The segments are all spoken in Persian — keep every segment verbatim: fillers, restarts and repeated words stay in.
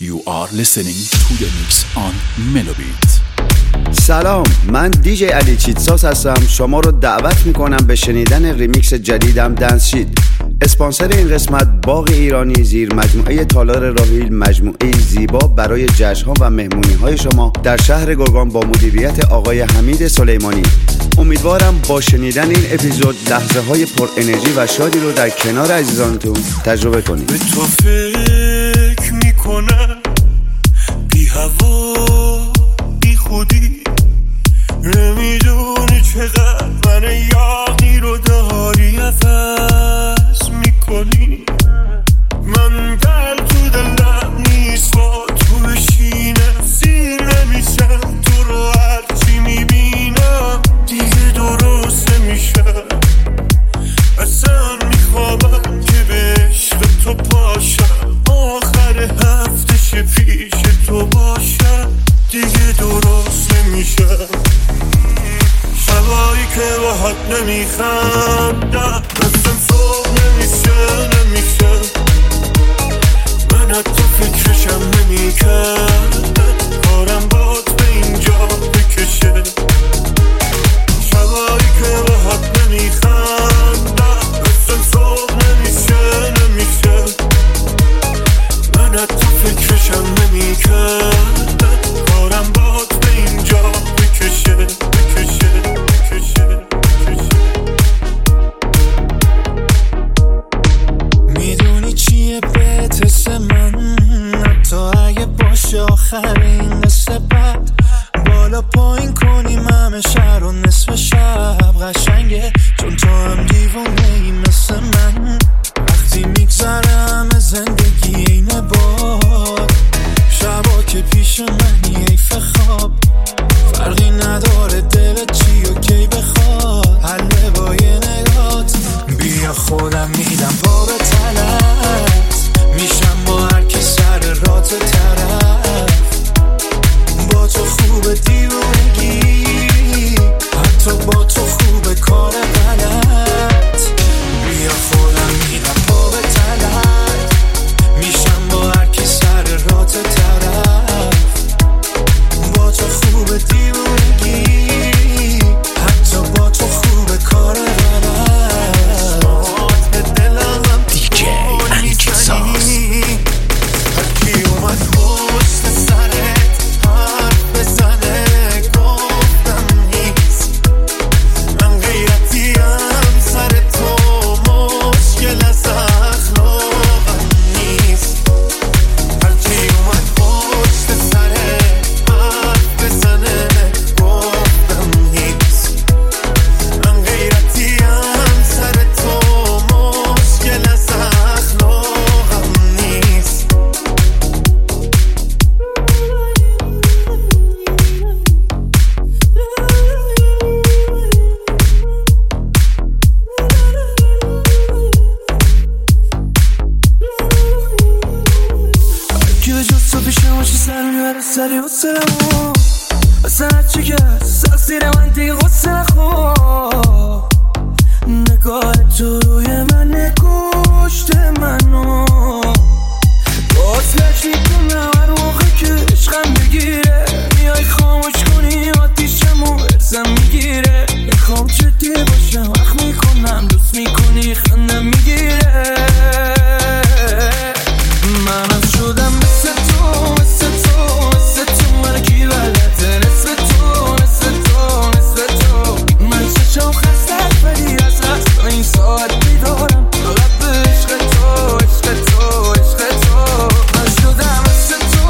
You are listening to the mix on Melobit. سلام، من دیجی علی چیتساس هستم. شما رو دعوت میکنم به شنیدن ریمیکس جدیدم دنس شیت. اسپانسر این قسمت باغ ایرانی زیر مجموعه تالار راهیل، مجموعه زیبا برای جشن‌ها و مهمونی‌های شما در شهر گرگان با مدیریت آقای حمید سلیمانی. امیدوارم با شنیدن این اپیزود لحظه‌های پر انرژی و شادی رو در کنار عزیزانتون تجربه کنید. به تو فکر میکنم بی هوا بی خودی، نمیدونی چقدر من یاقی رو داری نفس میکنی. من دل تو دلم نیست با تو بشینم، سیر نمیشم تو رو هرچی میبینم دیگه درست نمیشم. اصلا میخوابم که به عشق تو پاشم، آخر هفتش پیش تو باشم دیگه درست نمیشم. شبایی که باهات نمیخندم دستم صبح نمیشه نمیشه، من حتی فکرشم نمیکردم کارم باد به اینجا بکشه. شبایی که باهات نمیخندم دستم صبح نمیشه نمیشه، من حتی فکرشم نمیکردم کارم باد به اینجا بکشه بکشه بکشه بکشه. میدونی چیه بهتس من، حتی اگه باشه آخرین قصه بد، بالا پایین کنیم همه شهر و نصف شب قشنگه چون تو هم دیوانه ای مثل من. وقتی میگذرم زندگی اینه باد، شبا که پیش منی حیف خواب، فرقی نداره دلت چی و کی بخواد، حله با یه نگات بیا خودم میدم پا به تلت، میشم با هر کی سر راه تو طرف. با تو خوبه دیوونگی، حتی با تو خوبه کار غلط. بیا خودم میدم پا به تلت، میشم با هر کی سر راه تو طرف. با تو خوبه دیوونگی، حتی با تو خوبه کار غلط. دلم دیجی علی چیتساس. هر کی اومد پشت سرت حرف بزنه گفتم نیست، من غیرتیم سر تو مشکل از اخلاقم نیست. هر کی اومد پشت سرت حرف بزنه گفتم نیست، من غیرتیم سر تو مشکل از اخلاقم نیست. که به جز تو پیشم باشی سر میبره سری و سرمو، اصلا هرچی که ساکسیر من دیگه غصه نخور. نگاه تو روی من کشت منو، باز لج میکنم هر موقع که عشقم بگیره، میای خاموش کنی آتیشمو ارزم میگیره. میخوام جدی باشم وقت میکنم دوست میکنی خندم میگیره. منم شدم مثل تو مثل تو مثل تو، من کی بلده نصف تو نصف تو نصف تو. من چشم خستت ولی از رست تا این ساعت بیدارم، فقط به عشق تو عشق تو عشق تو. من شدم مثل تو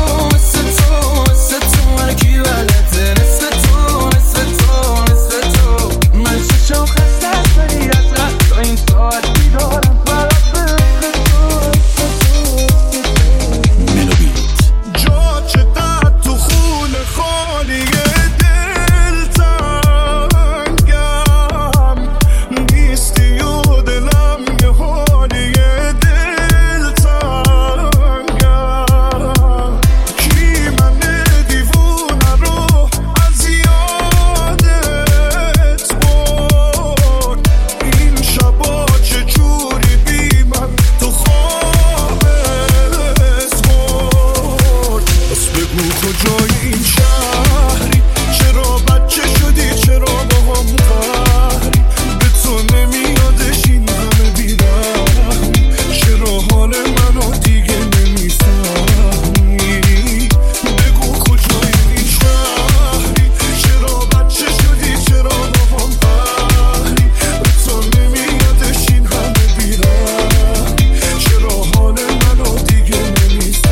کجای این شهری؟ چرا بچه شدی؟ چرا با هم قهری؟ به تو نمیادش این همه بیرحمی؟ چرا حال منو دیگه نمیفهمی؟ بگو کجای این شهری؟ چرا بچه شدی؟ چرا با هم قهری؟ به تو نمیادش این همه بیرحمی؟ چرا حال منو دیگه نمیفهمی؟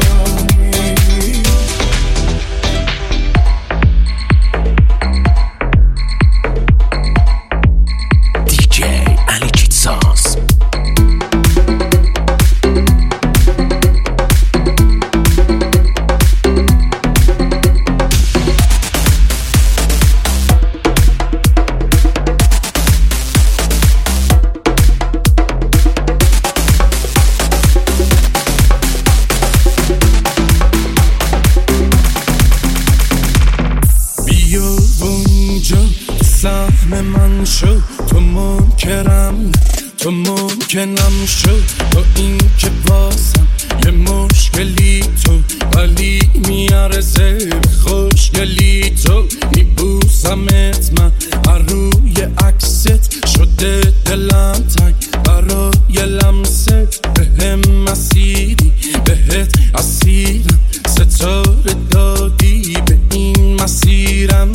تو ممکنم شد با این که بازم یه مشکلی تو ولی میارزه به خوشگلی تو میبوسمت من هر روی عکست شده دلم تنگ برای لمست بهم مسیری بهت اسیرم ستاره دادی به این مسیرم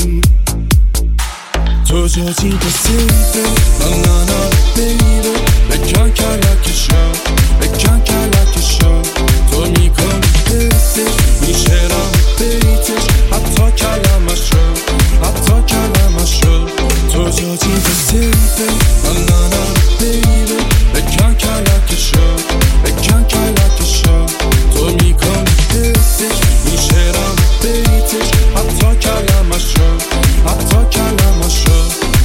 تو جاجی بسیده نا نا نا بیره بکن کلکشا بکن کلکشا تو میکن حسش میشرم بیتش حتی کلمشا حتی کلمشا تو جاجی بسیده نا نا نا بیره بکن کلکشا بکن کلکشا تو میکن حسش میشرم بیتش حتی کلمشا حتی کلمشا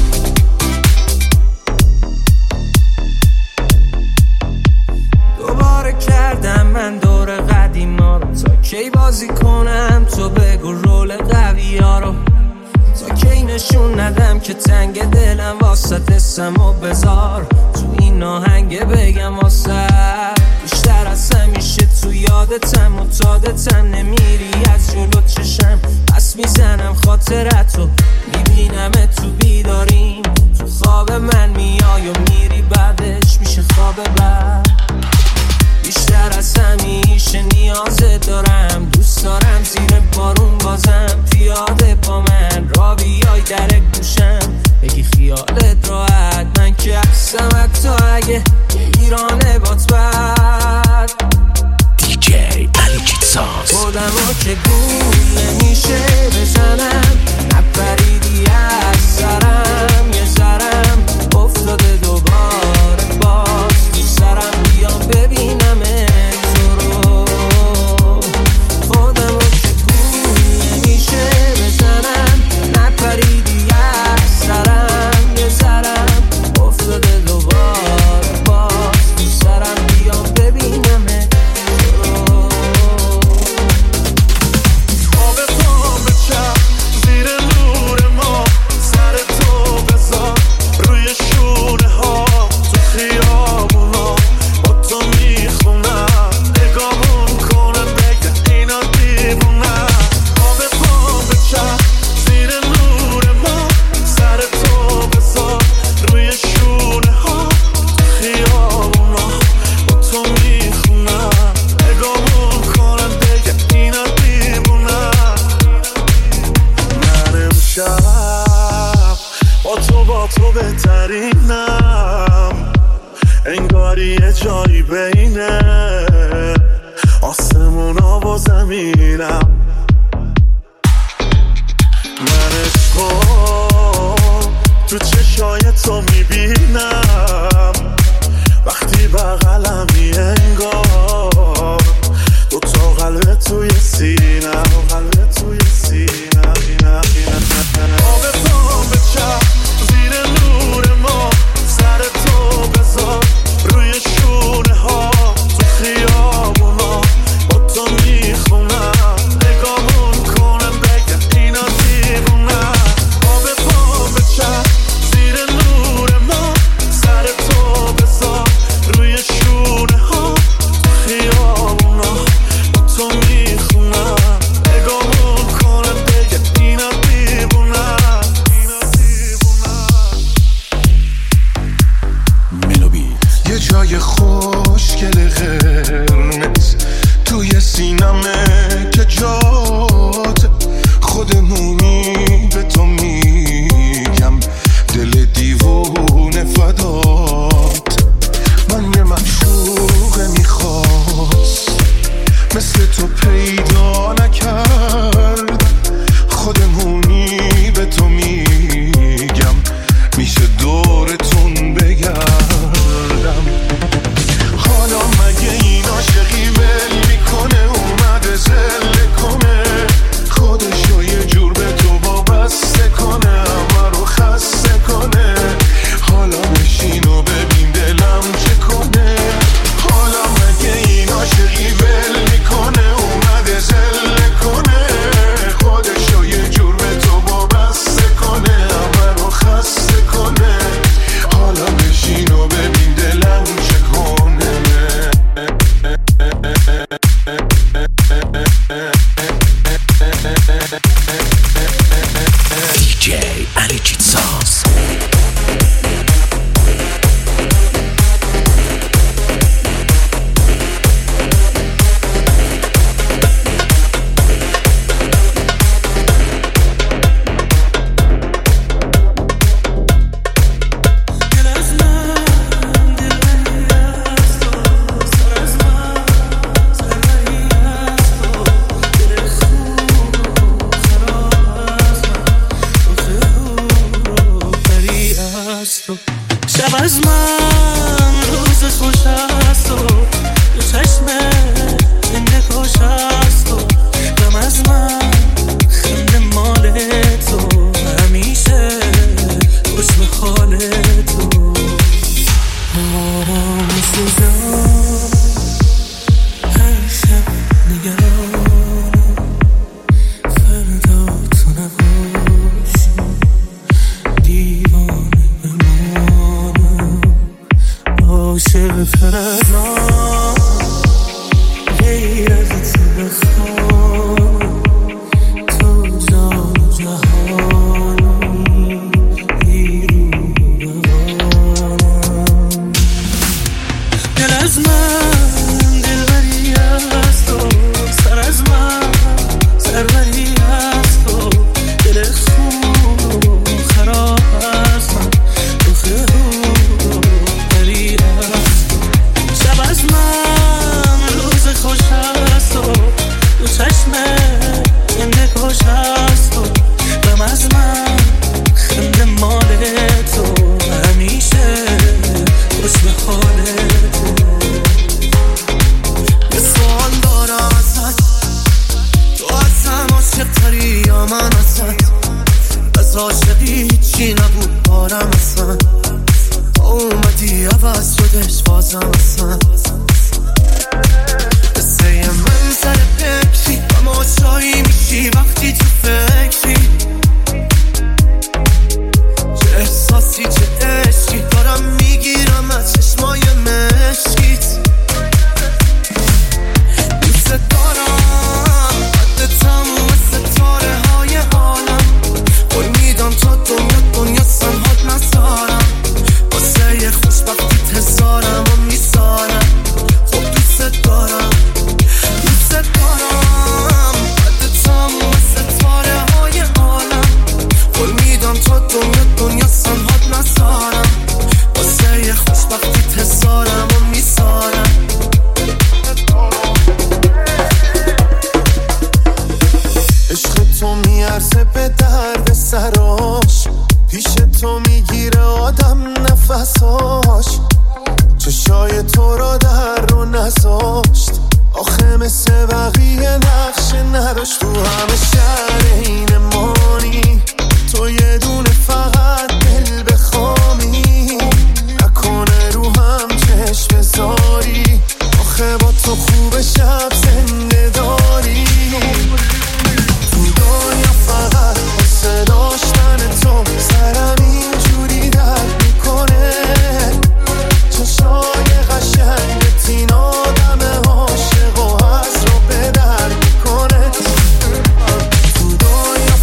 کردم من دور قدیما رو تا کی بازی کنم تو بگو رول قوی ها رو تا کی نشون ندم که تنگ دلم واسط اسم و بذار تو این آهنگ بگم واسط بیشتر از همیشه تو یادتم و تادتم نمیری از جلو چشم پس میزنم خاطرتو میبینم تو بیداریم تو خواب من میای و میری بعدش میشه خواب بعد بیشتر از همیشه نیازت دارم دوست دارم زیر بارون بازم پیاده با من را بیای در گوشم بگی خیالت راحت من که عکسم حتی اگه یه ایرانه بات بد دی جی علی چیتساز خودمو که گول نمیشه بزنم نپریدی از سرم یه ذرم افتاده دوباره باز تو سرم بیام ببینم تو رو خودمو که گول نمیشه بزنم نپریدی از سرم یه ذرم افتاده دوباره باز تو سرم بیام ببینم تو رو خواب پام بچم زیر نور ما سر تو بذار روی شونه ها تو خیابونا با تو میخونم نگاهون کنم بگه اینا دیوونم خواب پام بچم زیر نور ما سر تو بذار روی شونه ها تو خیابونا با تو میخونم نگاهون کنم بگه اینا دیوونم من امشب با تو با تو بهترینم انگاری یه جایی بینه آسمونا و زمینم من عشقو تو چشای تو میبینم وقتی بغلمی انگار دو تا قلب توی سینم قلب توی سینم آب پام بچم زیر نور ما سر تو بذار روی شونه ها تو خیابونا با تو میخونم مثل تو پیدا نکرد. خودمونی به تو میگم میشه دورتون بگردم. حالا مگه این عاشقی ول میکنه اومده زله کنه خودشو یه جور به تو وابسته کنه همه رو خسته کنه. حالا بشین و ببین دلم چه کنه. حالا مگه این عاشقی ول میکنه اومده زله کنه خودشو یه جور به تو وابسته کنه همه رو خسته کنه. حالا بشین و ببین دلم چه کنه. دیجی علیچیت ساز. شب از من روز خوش است و دو چشمه زنده خوش است و غم از من خنده مال تو همیشه خوش به حال تو. آرام سوزم هر شب نگرانم فردا تو نباشی دیوانه عاشق تر از آن غیر از تو بخوام تو جان و جهانی نیرو بوانم. دل از من دلبری است و سر از من سروری است و دل خوب و خراب است من دخه شب از من روز خوش است و دو چشمه زنده خوش است و غم از من خنده مال تو همیشه خوش به حال تو. یه سوال دارم ازت تو ازم عاشق تری یا من ازت؟ از عاشقی هیچی نبود بارم اصلا اومدی عوض شدش بازم اصلا. قصه من سر فکری و ماشایی میشی وقتی تو فکری چه احساسی چه عشقی دارم میگیرم از چشمای مشکیت. دوست دارم حد تموم ستاره های عالم قول میدم تا دنیا دنیا سنهات نزارم واسه خوشبختیت هزارم و میسارم. خب دوست دارم دوست دارم حد تموم ستاره های عالم قول میدم تا دنیا دنیا سنهات نزارم واسه خوشبختیت هزارم و میسارم. عشق تو میارزه به درد سراش پیش تو میگیره آدم نفساش. چشای تو را در رو نذاشت آخه مثل بقیه نقش نداشت. تو همه شهر این مانی تو یه دونه فقط دل بخوامی نکنه رو هم چشم بذاری آخه با تو خوب شب زنده داری. تو دنیا فقط واسه داشتن تو سرم اینجوری درد میکنه. چشای قشنگت این آدم عاشق و از رو به در میکنه. تو دنیا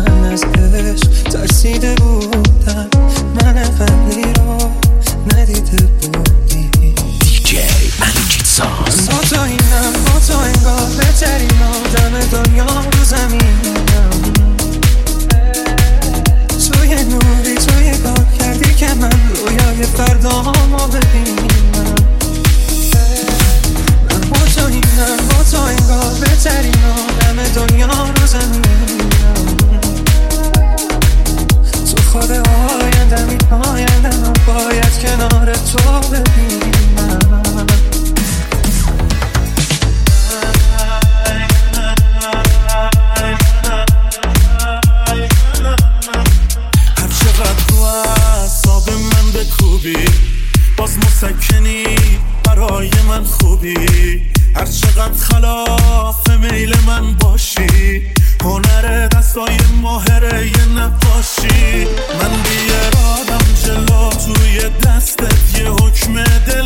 من از عشق ترسیده بودم، من قبلی رو ندیده بودی. دیجی علیچیت ساز. با تو اینم، با تو انگار بهترین آدم دنیا رو زمینم. توی نوری توی کار کردی که من رویای فردامو ببینم. من با تو اینم، با تو انگار بهترین آدم دنیا رو زمینم. تو خود آیندم، این آیندم باید کنار تو ببینم. باز مسکنی برای من خوبی، هر چقدر خلاف میل من باشی، هنر دستای ماهره یه نقاشی. من بیارادم جلو توی دستت یه حکم دل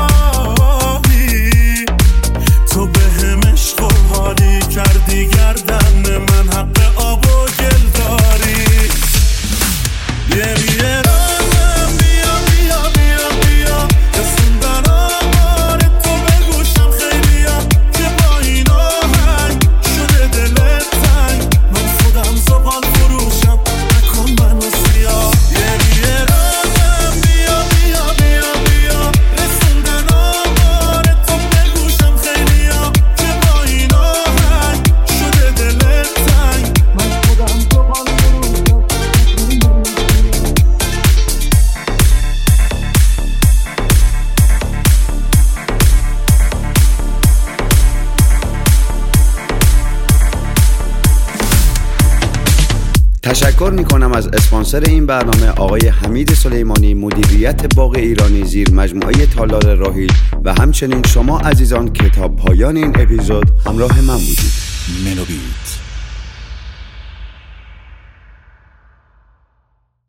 داری، تو به هم عشق و حالی کردی گردن من حق آب و گل داری. یه بیارادم تشکر میکنم از اسپانسر این برنامه آقای حمید سلیمانی، مدیریت باغ ایرانی زیر مجموعه تالار راحیل، و همچنین شما عزیزان که تا پایان این اپیزود همراه من بودید. منوبیت.